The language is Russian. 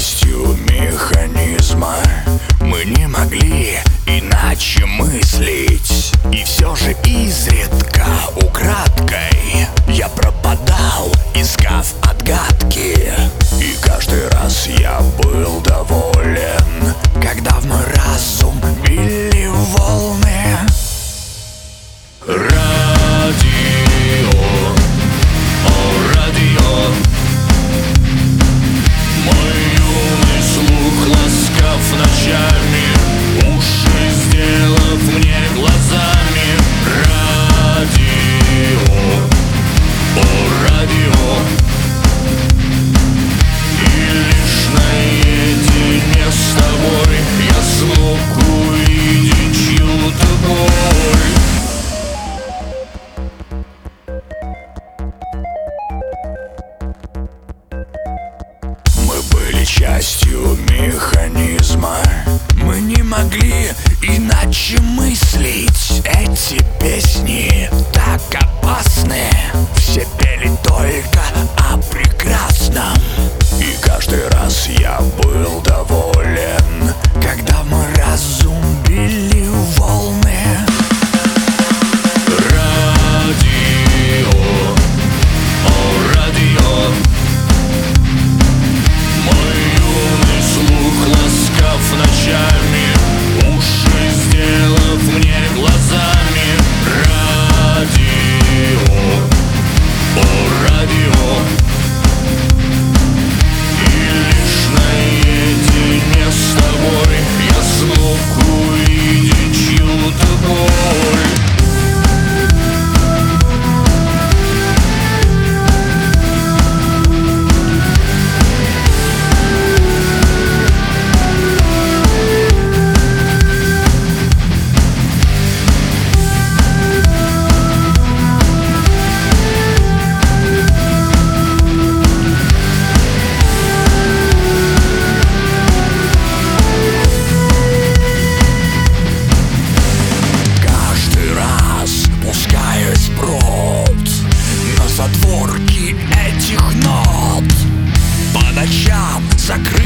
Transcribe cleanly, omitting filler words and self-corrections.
частью механизма. Мы не могли иначе мыслить. И все же изредка, украдкой, я пропадал, искав отгадки. И каждый раз я был доволен, когда в мой разум били волны. Радио, о радио, мой юный слух ласкав ночами, уши сделав мне глазами. Радио, о радио, и лишь наедине с тобой я смог увидеть чью-то боль. Мы были частью механизма. Мы не могли иначе мыслить. Эти песни так опасны. Все пели только о прекрасном. И каждый раз я был доволен, когда в мой разум били волны. Радио, о радио, мой юный слух ласкав ночами, уши сделав мне глазами. Радио, о радио, и лишь наедине с тобой я смог увидеть чью-то боль. Затворки этих нот по ночам закрыты.